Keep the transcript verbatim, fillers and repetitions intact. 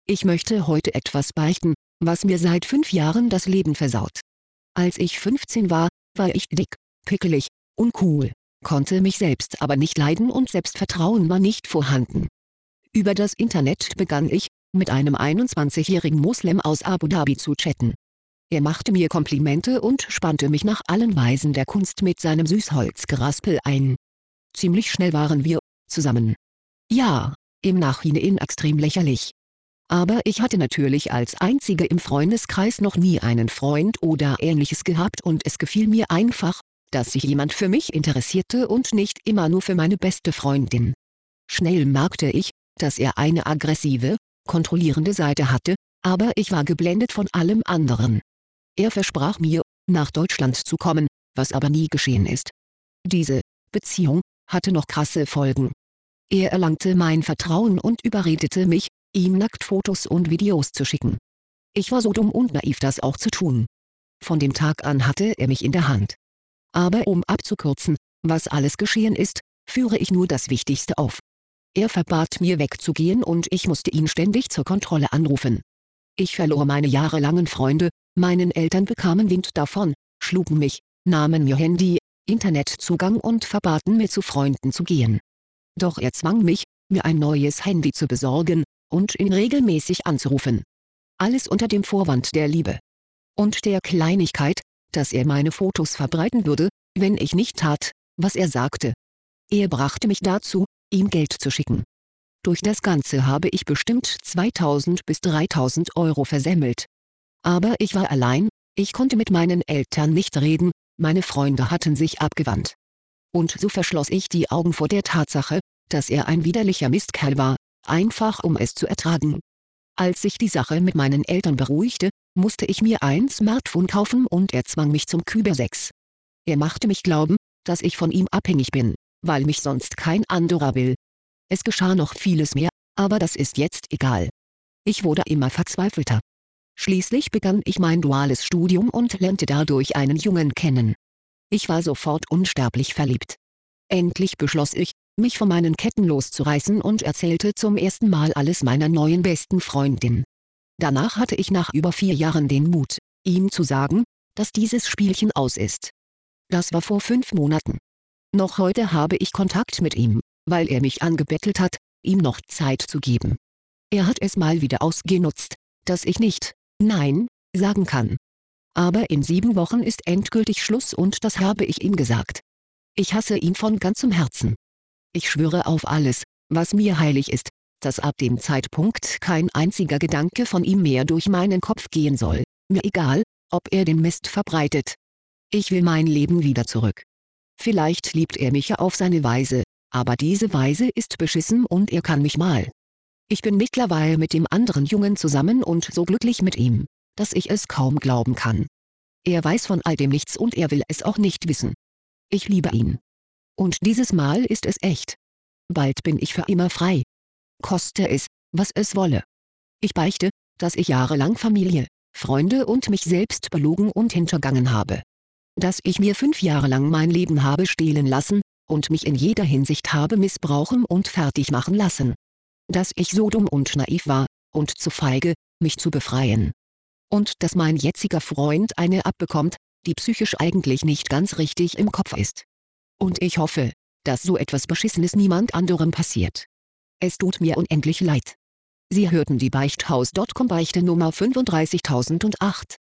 Ich möchte heute etwas beichten, was mir seit fünf Jahren das Leben versaut. Als ich fünfzehn war, war ich dick, pickelig, uncool, konnte mich selbst aber nicht leiden und Selbstvertrauen war nicht vorhanden. Über das Internet begann ich, mit einem einundzwanzigjährigen Moslem aus Abu Dhabi zu chatten. Er machte mir Komplimente und spannte mich nach allen Weisen der Kunst mit seinem Süßholzgeraspel ein. Ziemlich schnell waren wir zusammen. Ja, im Nachhinein extrem lächerlich. Aber ich hatte natürlich als Einzige im Freundeskreis noch nie einen Freund oder Ähnliches gehabt und es gefiel mir einfach, dass sich jemand für mich interessierte und nicht immer nur für meine beste Freundin. Schnell merkte ich, dass er eine aggressive, kontrollierende Seite hatte, aber ich war geblendet von allem anderen. Er versprach mir, nach Deutschland zu kommen, was aber nie geschehen ist. Diese Beziehung hatte noch krasse Folgen. Er erlangte mein Vertrauen und überredete mich, ihm Nacktfotos und Videos zu schicken. Ich war so dumm und naiv, das auch zu tun. Von dem Tag an hatte er mich in der Hand. Aber um abzukürzen, was alles geschehen ist, führe ich nur das Wichtigste auf. Er verbat mir wegzugehen und ich musste ihn ständig zur Kontrolle anrufen. Ich verlor meine jahrelangen Freunde, meinen Eltern bekamen Wind davon, schlugen mich, nahmen mir Handy, Internetzugang und verbaten mir zu Freunden zu gehen. Doch er zwang mich, mir ein neues Handy zu besorgen und ihn regelmäßig anzurufen. Alles unter dem Vorwand der Liebe. Und der Kleinigkeit, dass er meine Fotos verbreiten würde, wenn ich nicht tat, was er sagte. Er brachte mich dazu, ihm Geld zu schicken. Durch das Ganze habe ich bestimmt zweitausend bis dreitausend Euro versemmelt. Aber ich war allein, ich konnte mit meinen Eltern nicht reden, meine Freunde hatten sich abgewandt. Und so verschloss ich die Augen vor der Tatsache, dass er ein widerlicher Mistkerl war, einfach um es zu ertragen. Als sich die Sache mit meinen Eltern beruhigte, musste ich mir ein Smartphone kaufen und er zwang mich zum Cybersex. Er machte mich glauben, dass ich von ihm abhängig bin, weil mich sonst kein anderer will. Es geschah noch vieles mehr, aber das ist jetzt egal. Ich wurde immer verzweifelter. Schließlich begann ich mein duales Studium und lernte dadurch einen Jungen kennen. Ich war sofort unsterblich verliebt. Endlich beschloss ich, mich von meinen Ketten loszureißen und erzählte zum ersten Mal alles meiner neuen besten Freundin. Danach hatte ich nach über vier Jahren den Mut, ihm zu sagen, dass dieses Spielchen aus ist. Das war vor fünf Monaten. Noch heute habe ich Kontakt mit ihm, weil er mich angebettelt hat, ihm noch Zeit zu geben. Er hat es mal wieder ausgenutzt, dass ich nicht Nein sagen kann. Aber in sieben Wochen ist endgültig Schluss und das habe ich ihm gesagt. Ich hasse ihn von ganzem Herzen. Ich schwöre auf alles, was mir heilig ist, dass ab dem Zeitpunkt kein einziger Gedanke von ihm mehr durch meinen Kopf gehen soll, mir egal, ob er den Mist verbreitet. Ich will mein Leben wieder zurück. Vielleicht liebt er mich ja auf seine Weise, aber diese Weise ist beschissen und er kann mich mal. Ich bin mittlerweile mit dem anderen Jungen zusammen und so glücklich mit ihm, dass ich es kaum glauben kann. Er weiß von all dem nichts und er will es auch nicht wissen. Ich liebe ihn. Und dieses Mal ist es echt. Bald bin ich für immer frei. Koste es, was es wolle. Ich beichte, dass ich jahrelang Familie, Freunde und mich selbst belogen und hintergangen habe. Dass ich mir fünf Jahre lang mein Leben habe stehlen lassen und mich in jeder Hinsicht habe missbrauchen und fertig machen lassen. Dass ich so dumm und naiv war und zu feige, mich zu befreien. Und dass mein jetziger Freund eine abbekommt, die psychisch eigentlich nicht ganz richtig im Kopf ist. Und ich hoffe, dass so etwas Beschissenes niemand anderem passiert. Es tut mir unendlich leid. Sie hörten die Beichthaus Punkt com Beichte Nummer fünfunddreißigtausendacht.